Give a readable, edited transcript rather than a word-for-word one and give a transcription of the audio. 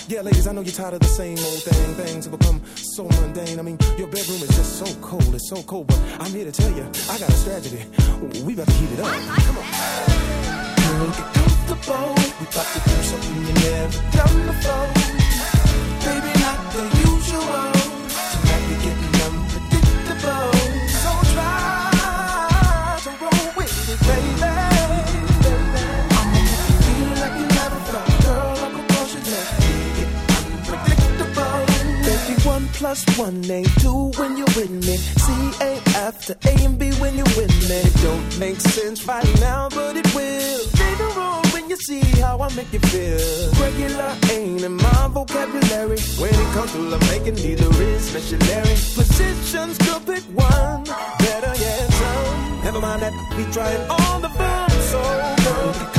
Yeah, ladies, I know you're tired of the same old thing. Things have become so mundane. I mean, your bedroom is just so cold. It's so cold, but I'm here to tell you, I got a strategy. We about to heat it up. Come on. Girl, get comfortable. We about to do something you never done before. Baby, not the usual. Tonight we getting unpredictable. So try to roll with it, baby. I'ma make you feel like you never felt. Girl, like a potion, let's make it unpredictable. Baby, 1 + 1 ain't 2 when you're with me. C ain't after A and B when you're with me. It don't make sense right now, but it will. Later on when you see how I make you feel. Regular ain't in my vocabulary. When it comes to love making, neither is missionary. Positions could pick one, better yet some. Never mind that, we trying all the fun. So girl,